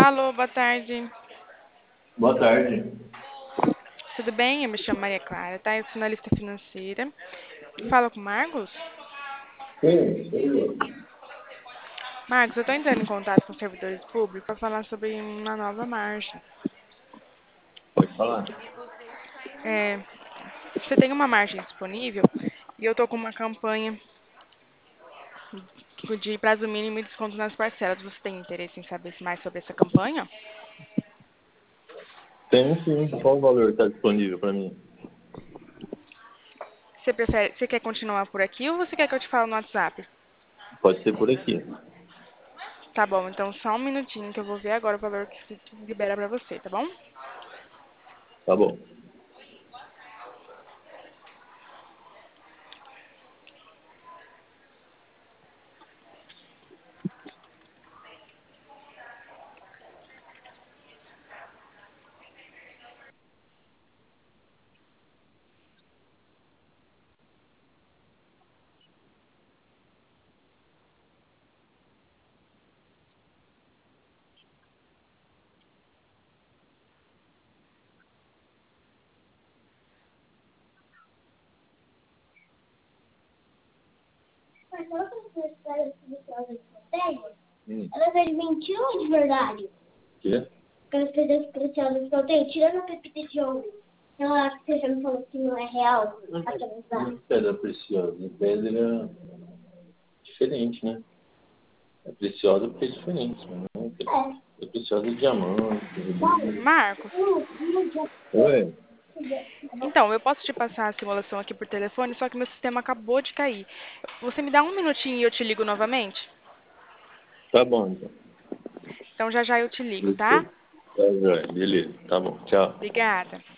Alô, boa tarde. Boa tarde. Tudo bem? Eu me chamo Maria Clara, tá? Eu sou analista financeira. Fala com o Marcos? Sim, sim. Marcos, eu estou entrando em contato com os servidores públicos para falar sobre uma nova marcha. Pode falar. É, você tem uma margem disponível e eu estou com uma campanha de prazo mínimo e desconto nas parcelas. Você tem interesse em saber mais sobre essa campanha? Tem sim. Qual o valor está disponível para mim? Você quer continuar por aqui ou você quer que eu te fale no WhatsApp? Pode ser por aqui. Tá bom, então só um minutinho que eu vou ver agora o valor que se libera para você, tá bom? Tá bom. Mas ela faz preciosa de sorteio? Hum. Ela fez mentira de verdade? Quê? Aquelas pedras preciosas que eu tenho, tirando a pepita de ouro. Ela que você já me falou que não é real, aquelas lá. Pedra preciosa. Pedra diferente, né? É preciosa porque é diferente. Né? É preciosa de diamante. Marcos, Oi? então, eu posso te passar a simulação aqui por telefone, só que meu sistema acabou de cair. Você me dá um minutinho e eu te ligo novamente? Tá bom, então. Então já já eu te ligo, tá? Tá, joia. Beleza. Tá bom. Tchau. Obrigada.